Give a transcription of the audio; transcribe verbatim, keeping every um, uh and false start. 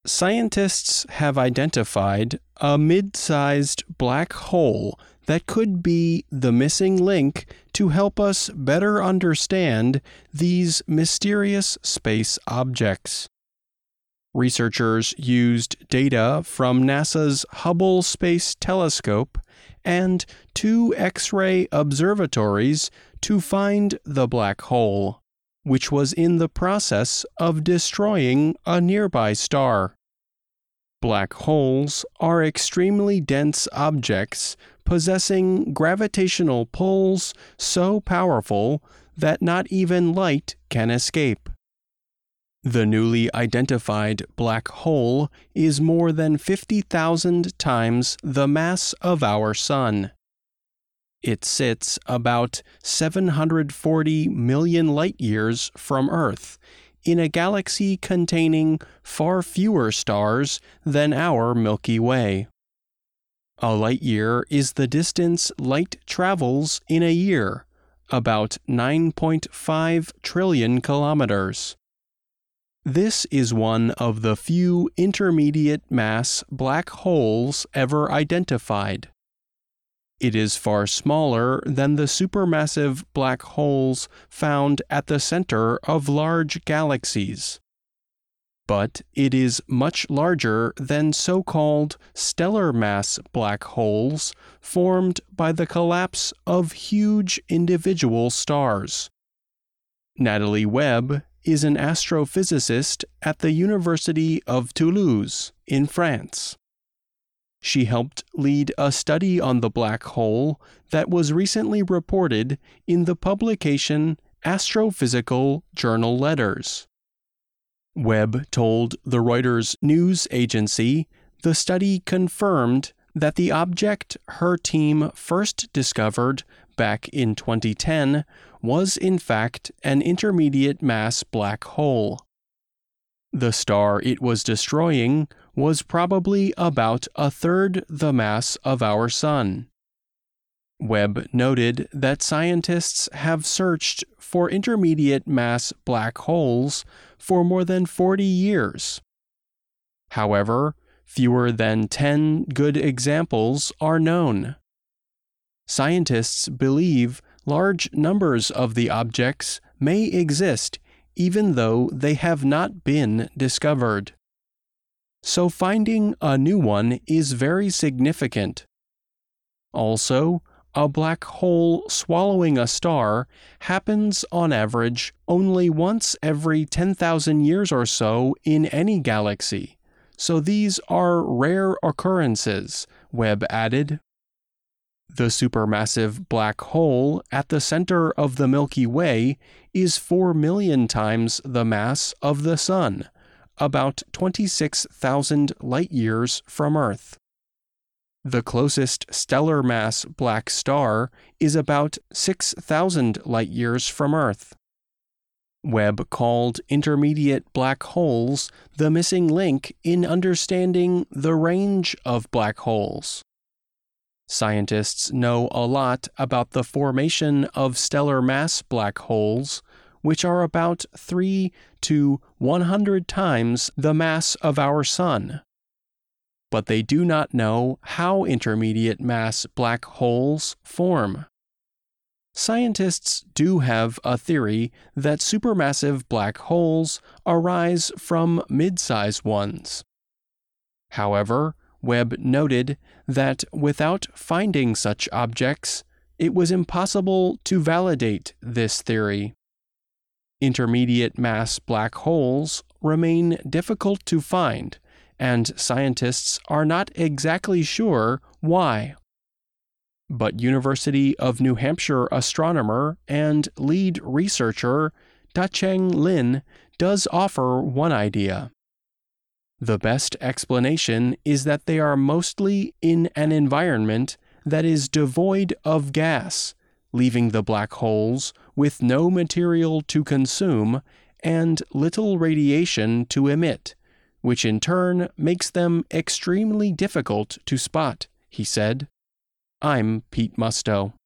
Scientists have identified a mid-sized black hole that could be the missing link to help us better understand these mysterious space objects. Researchers used data from NASA's Hubble Space Telescope and two X-ray observatories to find the black hole, which was in the process of destroying a nearby star. Black holes are extremely dense objects possessing gravitational pulls so powerful that not even light can escape. The newly identified black hole is more than fifty thousand times the mass of our Sun. It sits about seven hundred forty million light-years from Earth, in a galaxy containing far fewer stars than our Milky Way. A light-year is the distance light travels in a year, about nine point five trillion kilometers. This is one of the few intermediate mass black holes ever identified. It is far smaller than the supermassive black holes found at the center of large galaxies. But it is much larger than so-called stellar mass black holes formed by the collapse of huge individual stars. Natalie Webb is an astrophysicist at the University of Toulouse in France. She helped lead a study on the black hole that was recently reported in the publication Astrophysical Journal Letters. Webb told the Reuters news agency the study confirmed that the object her team first discovered back in twenty ten was in fact an intermediate mass black hole. The star it was destroying was probably about a third the mass of our Sun. Webb noted that scientists have searched for intermediate mass black holes for more than forty years. However, fewer than ten good examples are known. Scientists believe large numbers of the objects may exist even though they have not been discovered. So finding a new one is very significant. Also, a black hole swallowing a star happens on average only once every ten thousand years or so in any galaxy, so these are rare occurrences, Webb added. The supermassive black hole at the center of the Milky Way is four million times the mass of the Sun, about twenty-six thousand light-years from Earth. The closest stellar mass black star is about six thousand light-years from Earth. Webb called intermediate black holes the missing link in understanding the range of black holes. Scientists know a lot about the formation of stellar mass black holes, which are about three to one hundred times the mass of our Sun. But they do not know how intermediate mass black holes form. Scientists do have a theory that supermassive black holes arise from mid-size ones. However, Webb noted that without finding such objects, it was impossible to validate this theory. Intermediate mass black holes remain difficult to find, and scientists are not exactly sure why. But University of New Hampshire astronomer and lead researcher Da-Cheng Lin does offer one idea. The best explanation is that they are mostly in an environment that is devoid of gas, leaving the black holes with no material to consume and little radiation to emit, which in turn makes them extremely difficult to spot, he said. I'm Pete Musto.